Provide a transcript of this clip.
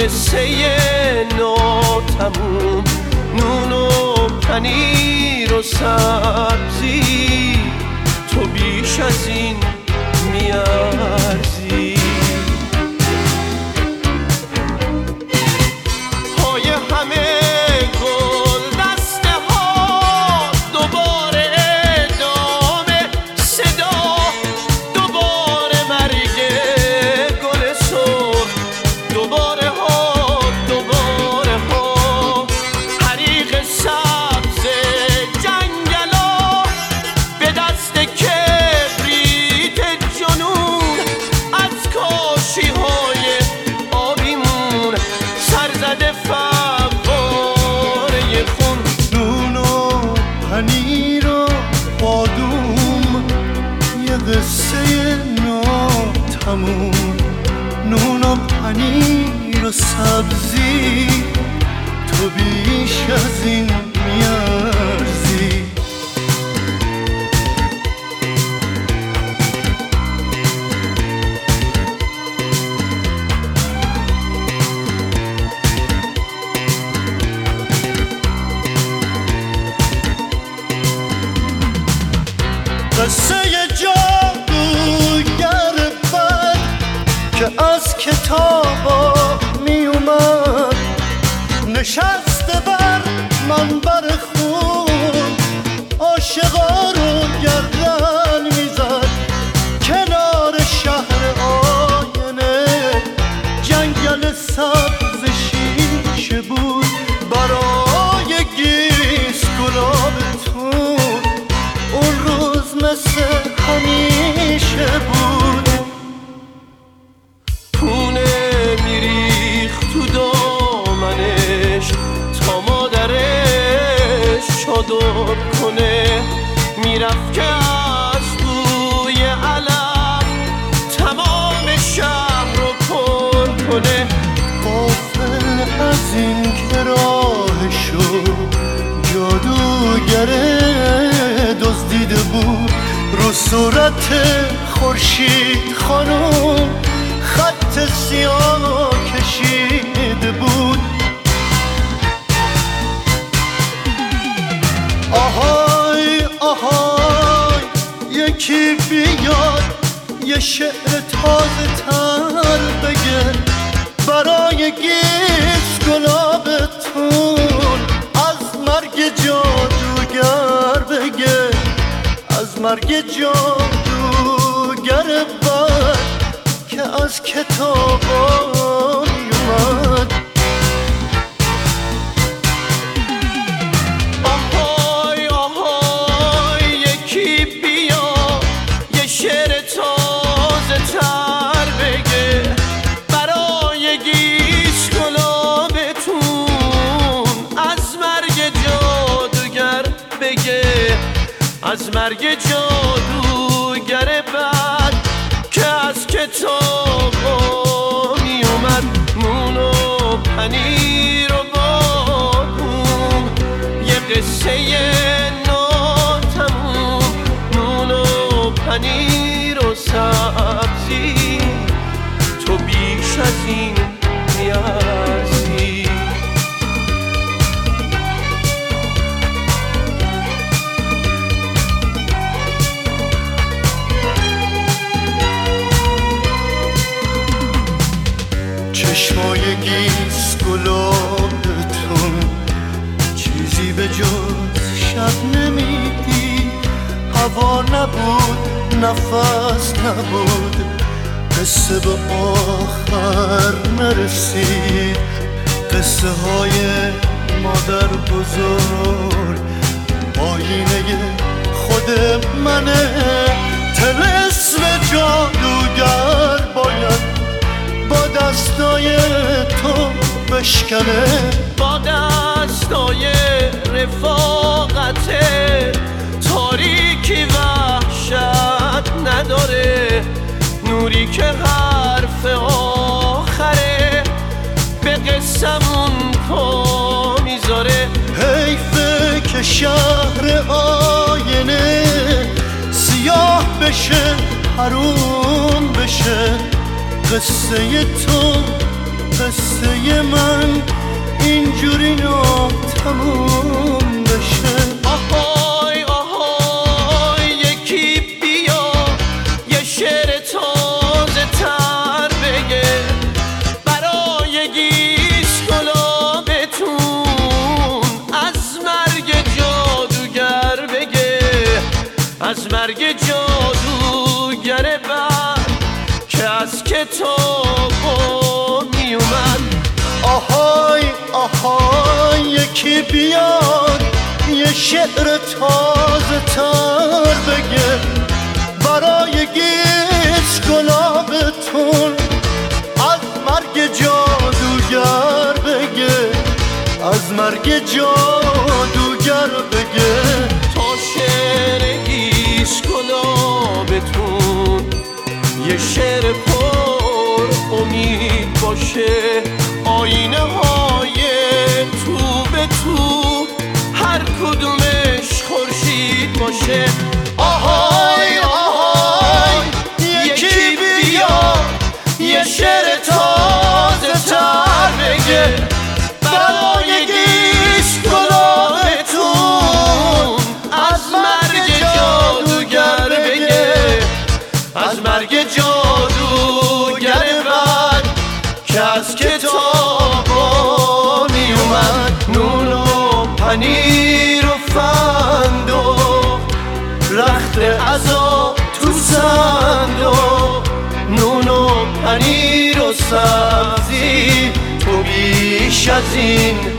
قصه ناتموم، نون و پنیر و سبزی، تو بیش از این میارزی. پای همه گل دسته ها، دوباره ادامه صدا، دوباره مرگ گل سرخ، دوباره ها دوباره ها، حریق سبز جنگلا به دست کبریت جنون، از کاشی های آبیمون سرزده فواره خون. نون و پنیر و بادوم، یه قصه ناتموم، نون و پنیر و سبزی، تو بیش از این میارزی. قصه جادوگر بد که از کتابا می اومد، نشسته بر منبر خون، عاشقا رو گردن میزد کنار شهر آینه. جنگل سبز شیشه بود برای گیس گلابتون، اون روز مثل همیشه بود. پونه میریخت تو دامنش تا مادرش چادر کنه، میرفت که از بوی علف تمام شهر رو پر کنه. غافل از این که راهشو جادوگر دزدیده بود، رو صورت خورشید خانم خط سیاه کشیده بود. آهای آهای یکی بیاد یه شعر تازه تر بگه برای گیس گلابتون، از مرگ جادوگر بگه، از مرگ جادوگر بد که از کتابا میومد. آهای آهای یکی بیا یه شعر تازه تر بگه برای گیس گلابتون، از مرگ جادوگر بگه، از مرگ جادوگر بد که از کتابا می اومد. نون و پنیر و بادوم، یه قصه ناتموم، نون و پنیر و سبزی، تو بیش از این میارزی. چشمای گیس گلابتون چیزی به جز شب نمیدی، هوا نبود نفس نبود، قصه به آخر نرسید. قصه های مادر بزرگ آینه خود منه، طلسم جادوگر باید با دستای تو بشکنه، با دستای رفاقت تاریکی وحشت نداره، نوری که حرف آخره به قصمون پا میذاره. حیفه که شهر آینه سیاه بشه حروم بشه، قصه تو قصه واسه من اینجوری تموم بشه. آهای آهای یکی بیا یه شعر تازه تر بگه برای گیسکلابتون، از مرگ جادوگر بگه، از مرگ جادوگر بر که از کتابا می اومد. آهای آهای یکی بیاد یه شعر تازه تر بگه برای گیسکلابتون، از مرگ جادوگر بگه، از مرگ جادوگر بگه. تا شعر گیسکلابتون یه شعر پر امید باشه، آینه های تو به تو هر کدومش خورشید باشه. آهای آهای یکی بیا یه شعر تازه تر بگه برای گیسکلابتون، از مرگ جادوگر بگه، از مرگ جادوگر بد که از کتابا می اومد. نون و پنیر و فندق رخت عزا تو صندوق، نون و پنیر و سبزی تو بیش از این